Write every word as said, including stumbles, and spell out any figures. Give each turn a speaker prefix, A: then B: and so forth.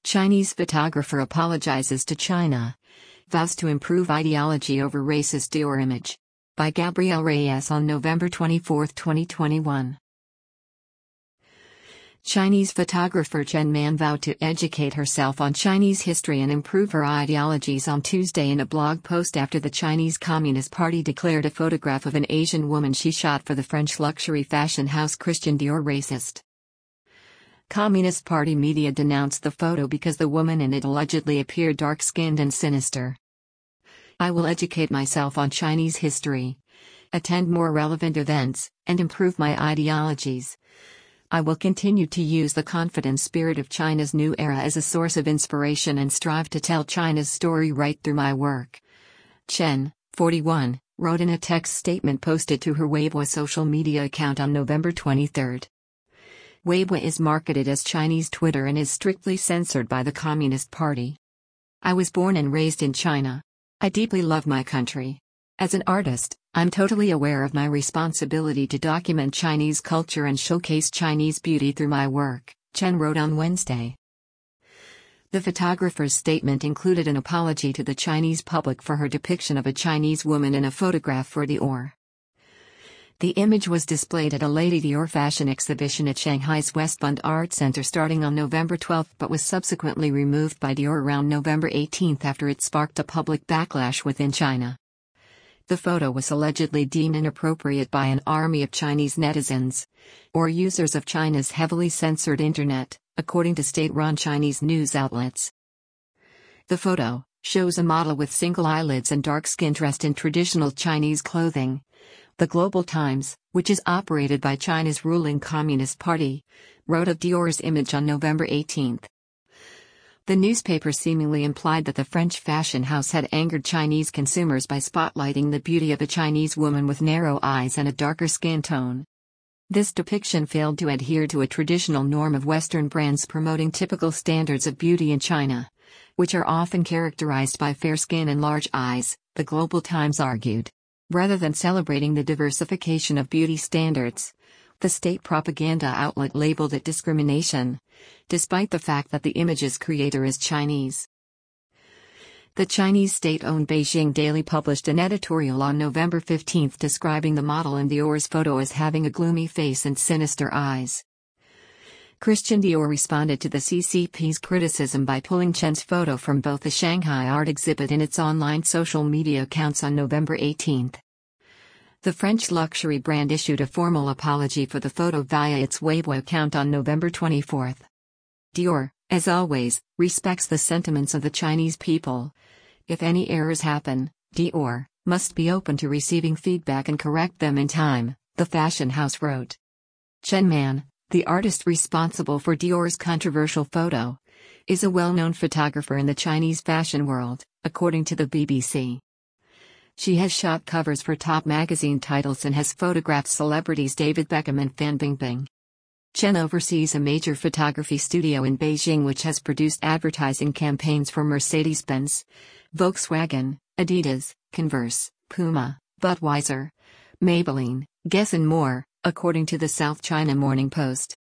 A: Chinese photographer apologizes to China. Vows to improve ideology over racist Dior image. By Gabrielle Reyes on November twenty-fourth, twenty twenty-one. Chinese photographer Chen Man vowed to educate herself on Chinese history and improve her ideologies on Tuesday in a blog post after the Chinese Communist Party declared a photograph of an Asian woman she shot for the French luxury fashion house Christian Dior racist. Communist Party media denounced the photo because the woman in it allegedly appeared dark-skinned and sinister. I will educate myself on Chinese history, attend more relevant events, and improve my ideologies. I will continue to use the confident spirit of China's new era as a source of inspiration and strive to tell China's story right through my work. Chen, forty-one, wrote in a text statement posted to her Weibo social media account on November twenty-third. Weibo is marketed as Chinese Twitter and is strictly censored by the Communist Party. I was born and raised in China. I deeply love my country. As an artist, I'm totally aware of my responsibility to document Chinese culture and showcase Chinese beauty through my work, Chen wrote on Wednesday. The photographer's statement included an apology to the Chinese public for her depiction of a Chinese woman in a photograph for Dior. The image was displayed at a Lady Dior fashion exhibition at Shanghai's Westbund Art Center starting on November twelfth but was subsequently removed by Dior around November eighteenth after it sparked a public backlash within China. The photo was allegedly deemed inappropriate by an army of Chinese netizens, or users of China's heavily censored internet, according to state-run Chinese news outlets. The photo shows a model with single eyelids and dark skin dressed in traditional Chinese clothing. The Global Times, which is operated by China's ruling Communist Party, wrote of Dior's image on November eighteenth. The newspaper seemingly implied that the French fashion house had angered Chinese consumers by spotlighting the beauty of a Chinese woman with narrow eyes and a darker skin tone. This depiction failed to adhere to a traditional norm of Western brands promoting typical standards of beauty in China, which are often characterized by fair skin and large eyes, the Global Times argued. Rather than celebrating the diversification of beauty standards, the state propaganda outlet labeled it discrimination, despite the fact that the image's creator is Chinese. The Chinese state-owned Beijing Daily published an editorial on November fifteenth describing the model in Dior's photo as having a gloomy face and sinister eyes. Christian Dior responded to the C C P's criticism by pulling Chen's photo from both the Shanghai art exhibit and its online social media accounts on November eighteenth. The French luxury brand issued a formal apology for the photo via its Weibo account on November twenty-fourth. Dior, as always, respects the sentiments of the Chinese people. If any errors happen, Dior must be open to receiving feedback and correct them in time, the fashion house wrote. Chen Man, the artist responsible for Dior's controversial photo, is a well-known photographer in the Chinese fashion world, according to the B B C. She has shot covers for top magazine titles and has photographed celebrities David Beckham and Fan Bingbing. Chen oversees a major photography studio in Beijing which has produced advertising campaigns for Mercedes-Benz, Volkswagen, Adidas, Converse, Puma, Budweiser, Maybelline, Guess and more, according to the South China Morning Post.